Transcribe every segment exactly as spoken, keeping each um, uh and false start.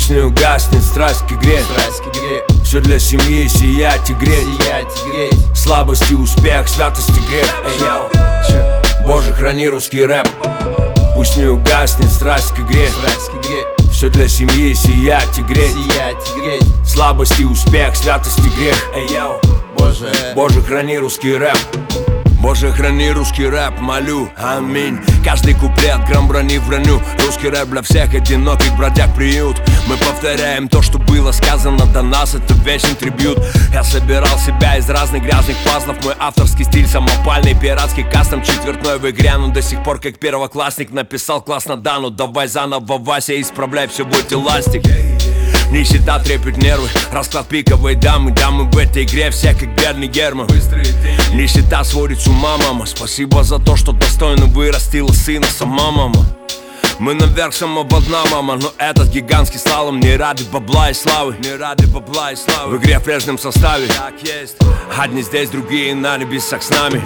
Пусть не угаснет страсть к игре, страсть к игре. Все для семьи сиять и греть, сиять и греть. Слабость и успех, святость и грех. Эй, йоу. Боже, храни русский рэп. Пусть не угаснет страсть к игре, страсть к игре. Все для семьи сиять и греть, сиять и греть. Слабость и успех, святость и грех. Эй, йоу. Боже, Боже, храни русский рэп. Боже, храни русский рэп, молю, аминь. Каждый куплет, грамм брони в броню. Русский рэп для всех одиноких бродяг приют. Мы повторяем то, что было сказано до нас, это вечный трибют. Я собирал себя из разных грязных пазлов. Мой авторский стиль самопальный, пиратский кастом четвертной в игре. Но до сих пор как первоклассник написал классно, да, ну давай заново, Вася, исправляй, все будет эластик. Нищета трепет нервы, расклад пиковой дамы. Дамы в этой игре все как бедный Герман. Нищета сводит с ума, мама. Спасибо за то, что достойно вырастила сына сама мама. Мы наверх самого дна, мама. Но этот гигантский слалом не ради бабла и славы. Не ради бабла и славы. В игре в прежнем составе. Так есть. Одни здесь, другие на небесах с нами.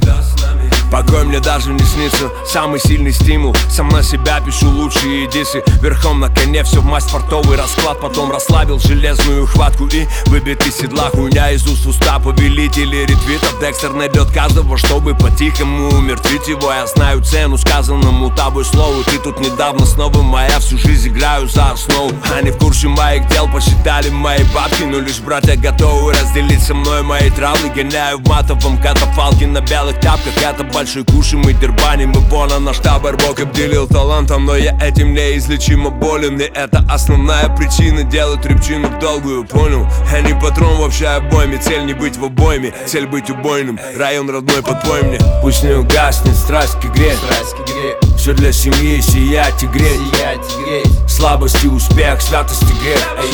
Покой мне даже не снится, самый сильный стимул. Сам на себя пишу лучшие дисы. Верхом на коне все в масть, фартовый расклад. Потом расслабил железную хватку и выбит из седла. Хуйня из уст в уста, повелители ретвитов. Декстер найдет каждого, чтобы по-тихому умертвить его. Я знаю цену сказанному тобой слову. Ты тут недавно снова моя, всю жизнь играю за основу. Они в курсе моих дел, посчитали мои бабки. Но лишь братья готовы разделить со мной мои травмы. Гоняю в матовом катафалке на белых тапках. Это большой кушай, мы дербаним его на наш табор. Бог обделил талантом, но я этим неизлечимо болен. И это основная причина делать репчину в долгую, понял? Я не патрон вообще обойме, цель не быть в обойме, цель быть убойным, район родной подпой мне. Пусть не угаснет страсть к игре, страсть к игре. Все для семьи сиять и греть, сиять и греть. Слабость и успех, святость и грех. Эй,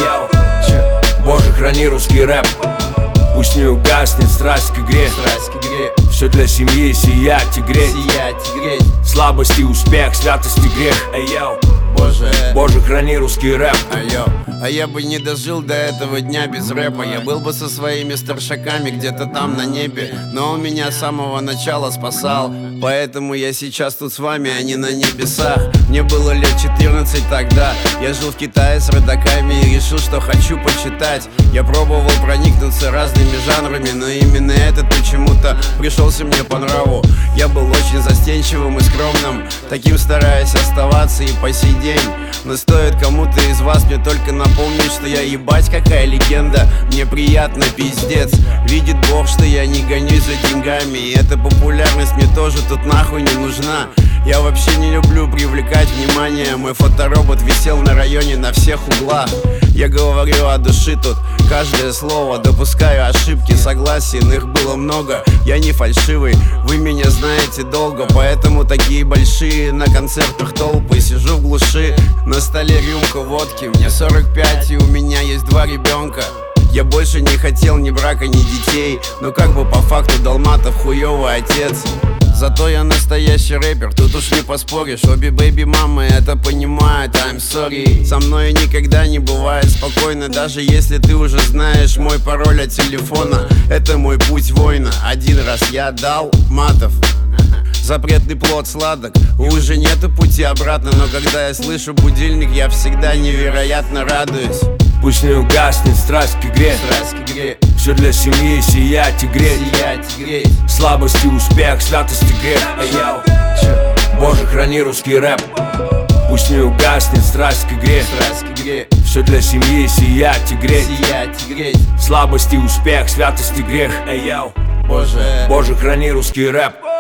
йоу. Боже, храни русский рэп. Пусть не угаснет страсть к игре, страсть к игре. Все для семьи сиять и греть, сиять и греть. Слабость и успех, святость и грех. Эй, йоу. Боже, Боже, храни русский рэп. Айо. А я бы не дожил до этого дня без рэпа. Я был бы со своими старшаками где-то там на небе. Но он меня с самого начала спасал. Поэтому я сейчас тут с вами, а не на небесах. Мне было лет четырнадцать тогда. Я жил в Китае с родаками и решил, что хочу почитать. Я пробовал проникнуться разными жанрами, но именно этот почему-то пришелся мне по нраву. Я был очень застенчивым и скромным, таким стараясь оставаться и по сей день. Но стоит кому-то из вас мне только напомнить, что я ебать какая легенда. Мне приятно, пиздец. Видит Бог, что я не гонюсь за деньгами. И эта популярность мне тоже тут нахуй не нужна. Я вообще не люблю привлекать внимание. Мой фоторобот висел на районе на всех углах. Я говорю о душе тут, каждое слово. Допускаю ошибки, согласен, их было много. Я не фальшивый, вы меня знаете долго. Поэтому такие большие на концертах толпы. Сижу в глуши, на столе рюмка водки. Мне сорок пять и у меня есть два ребенка. Я больше не хотел ни брака, ни детей. Но как бы по факту Долматов хуёвый отец. Зато я настоящий рэпер, тут уж не поспоришь. Обе бэйби-мамы это понимают, I'm sorry. Со мной никогда не бывает спокойно, даже если ты уже знаешь мой пароль от телефона. Это мой путь воина, один раз я дал матов. Запретный плод сладок, уже нету пути обратно. Но когда я слышу будильник, я всегда невероятно радуюсь. Пусть не угаснет страсть к игре, страсть к игре. Все для семьи сиять и греть, сиять и греть. Слабость и успех, святость и грех. Эй, йоу. Боже, храни русский рэп. Пусть не угаснет страсть к игре, страсть к игре. Все для семьи сиять и греть, сиять и греть. Слабость и успех, святость и грех. Эй, йоу. Боже, Боже, храни русский рэп.